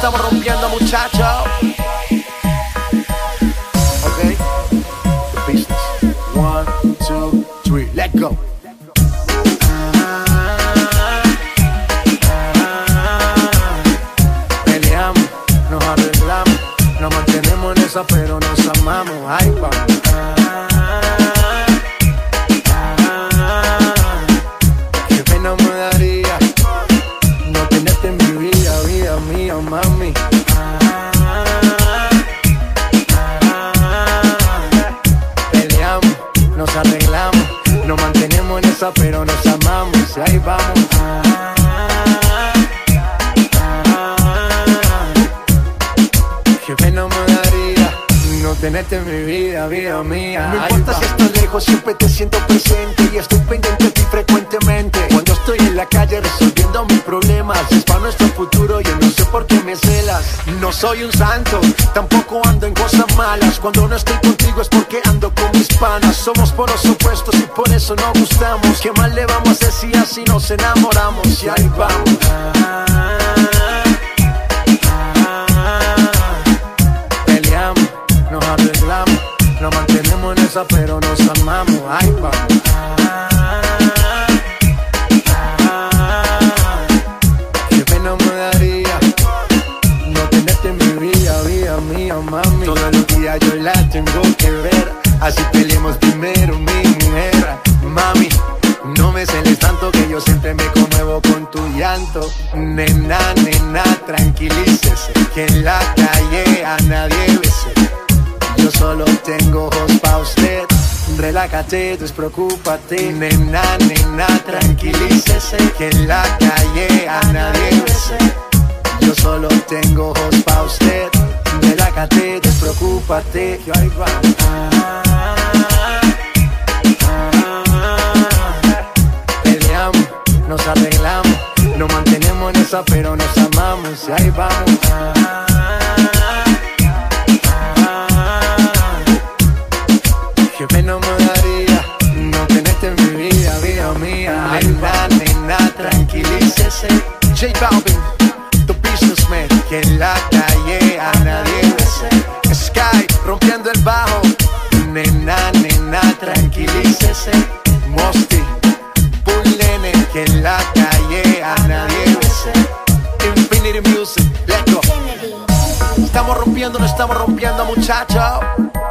estamos rompiendo, muchachos. Ok, the business. 1, 2, 3, let's go. Peleamos, nos arreglamos, nos mantenemos en esa, pero nos amamos. Ay, vamos. Qué pena me daría no tenerte en mi vida, vida mía, mami. Peleamos, nos arreglamos, nos mantenemos en esa, pero nos amamos. Y ahí vamos. Qué pena me daría no tenerte en mi vida, vida mía. No importa si estás lejos, siempre te siento presente y estoy pendiente de ti frecuentemente. Cuando estoy en la calle resolviendo mis problemas, es para nuestro futuro, yo no sé por qué me celas. No soy un santo, tampoco ando en cosas malas. Cuando no estoy contigo es porque ando con mis panas. Somos por los opuestos y por eso nos gustamos. ¿Qué más le vamos a hacer si así nos enamoramos? Y ahí vamos. Nos arreglamos, nos mantenemos en esa, pero nos amamos. Ay, vamos. Qué pena me daría no tenerte en mi vida, vida mía, mami. Todos los días yo la tengo que ver, así peleemos primero, mi mujer. Mami, no me celes tanto que yo siempre me conmuevo con tu llanto. Nena, nena, tranquilícese, que en la calle a nadie bese. Yo solo tengo ojos pa' usted. Relájate, despreocúpate. Nena, nena, tranquilícese, que en la calle a nadie bese. Yo solo tengo ojos pa' usted. Relájate, despreocúpate. Que ahí va. Peleamos, nos arreglamos, nos mantenemos en esa, pero nos amamos. Y ahí vamos. Qué pena me daría no tenerte en mi vida, vida mía. Nena, nena, tranquilícese. J Balvin, the businessman, que en la calle a nadie bese. Sky, rompiendo el bajo. Nena, nena, tranquilícese. Mosty, Bull Nene, que en la calle a nadie bese. Infinity Music, let's go. Estamos rompiendo, no estamos rompiendo, muchachos.